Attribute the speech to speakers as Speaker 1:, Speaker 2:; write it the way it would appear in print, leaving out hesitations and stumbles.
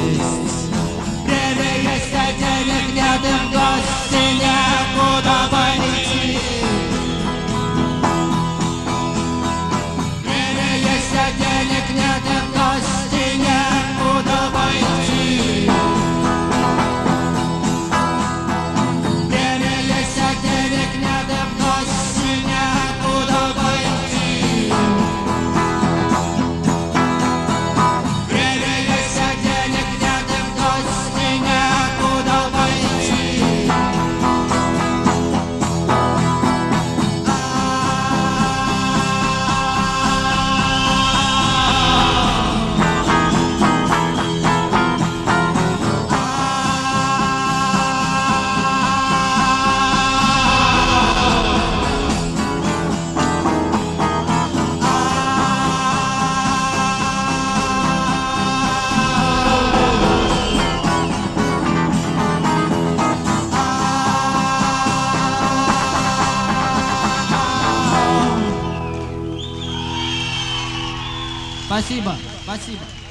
Speaker 1: Время есть, а денег нет, и в гости некуда пойти. Время есть, а денег нет, и в гости некуда пойти. Время есть, а денег нет, и в гости некуда пойти. Время есть, а денег нет, и в гости некуда пойти. Спасибо, спасибо.